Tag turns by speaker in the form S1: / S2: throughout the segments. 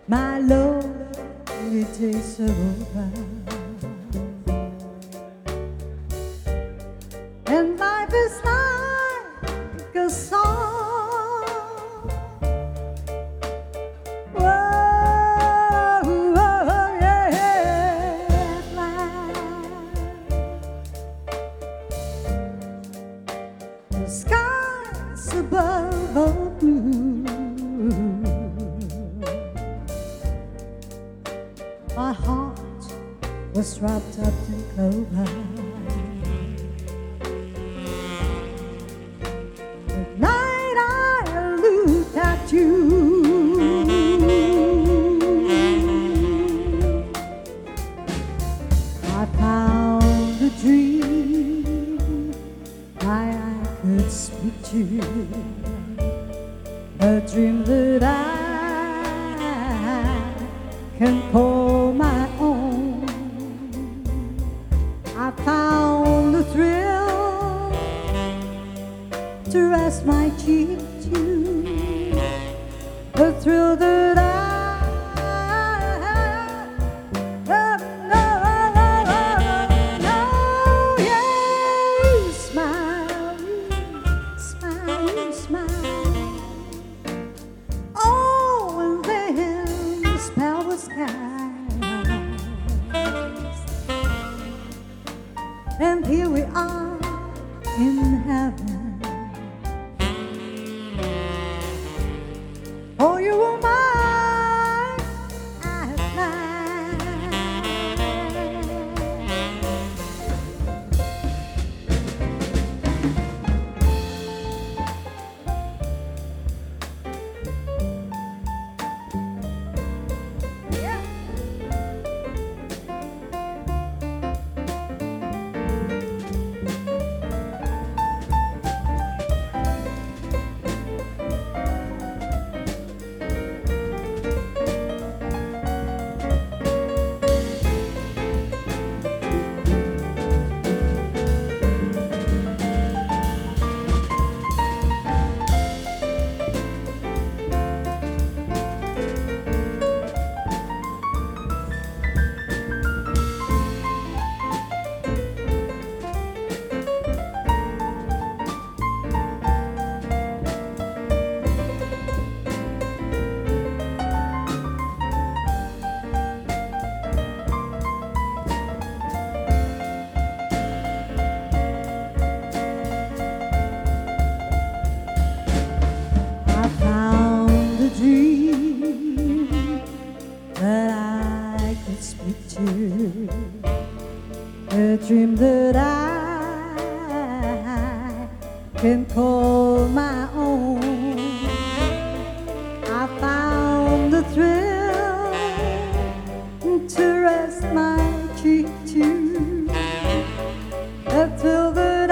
S1: my lonely days are over, and life is like a song. Whoa, whoa, yeah, the skies above are blue. My heart was wrapped up in clover. The night I looked at you, I found a dream I could speak to, a dream that I can call my own. I found the thrill to rest my cheek to, the thrill that I know. Yeah, you smile, you smile. Oh, and then the spell was cast, and here we are in heaven. Oh, you were mine at last. Yeah. A dream that I can call my own. I found the thrill to rest my cheek to, the thrill that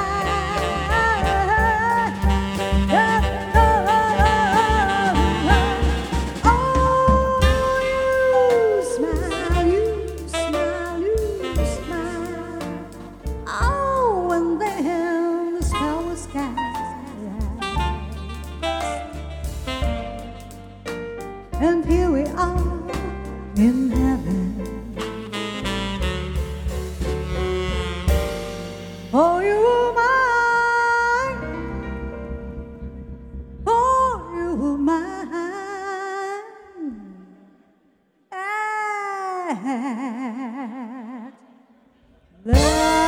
S1: and here we are in heaven. Oh, you were mine. Oh, you were mine. At last.